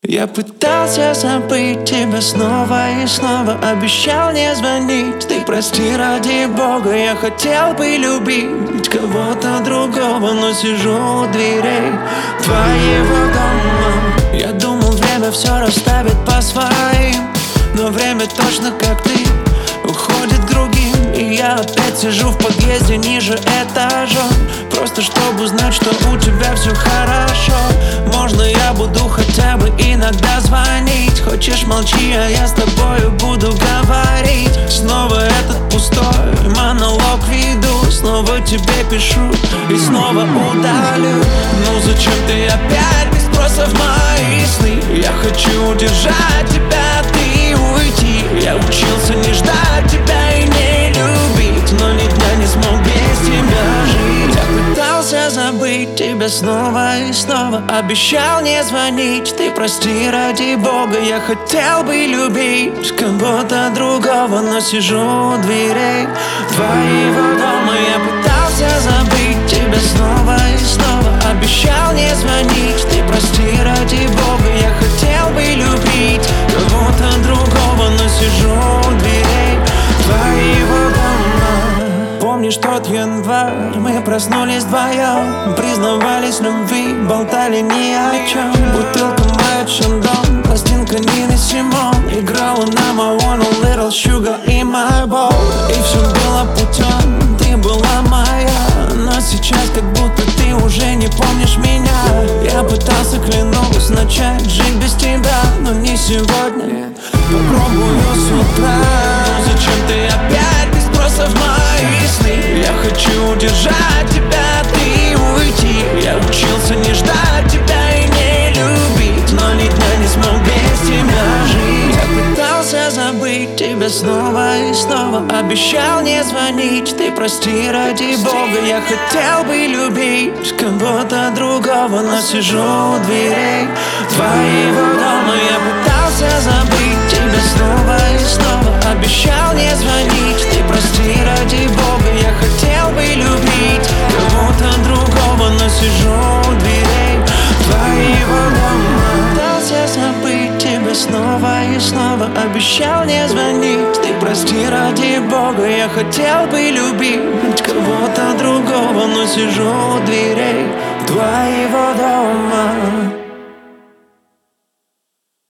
Я пытался забыть тебя снова и снова, обещал не звонить. Ты прости, ради Бога, я хотел бы любить кого-то другого, но сижу у дверей твоего дома. Я думал, время все расставит по своим, но время точно как ты уходит к другим. И я опять сижу в подъезде ниже этажом, просто чтобы узнать, что у тебя все хорошо. Можно я буду хотя бы иногда звонить? Хочешь, молчи, а я с тобою буду говорить. Снова этот пустой монолог веду, снова тебе пишу и снова удалю. Ну зачем ты опять без спроса в мои сны? Я хочу удержать тебя, ты уйти. Я учился не ждать тебя и не любить, но ни дня не смог без тебя жить. Я пытался забыть тебя снова и снова, обещал не звонить. Ты прости, ради Бога, я хотел бы любить кого-то другого, но сижу у дверей твоего дома. Я пытался забыть тебя снова и снова, обещал не звонить. Ты прости, ради Бога, я хотел бы любить кого-то другого, но сижу у дверей твоего дома. Помнишь тот январь, мы проснулись вдвоем, признавались в любви, болтали ни о чем. Бутылка моя Шандон, пластинка Нины Симон, играла нам I want a little sugar in my bowl. И все было путем, ты была моя, но сейчас как будто ты уже не помнишь меня. Я пытался, клянусь, начать жить без тебя, но не сегодня, попробую с утра. Но зачем ты опять без спроса в мои сны? Я хочу удержать тебя, ты уйти. Я учился не ждать тебя и не любить, но ни дня не смог без тебя жить. Я пытался забыть тебя снова и снова, обещал не звонить. Ты прости, ради Бога, я хотел бы любить кого-то другого, но сижу у дверей твоего дома. Я пытался забыть тебя снова и снова, обещал не звонить. Ты прости, ради Бога, я хотел бы любить кого-то другого, но сижу у дверей твоего дома. Пытался забыть тебя снова и снова, обещал не звонить. Ты прости, ради Бога, я хотел бы любить кого-то другого, но сижу у дверей твоего дома.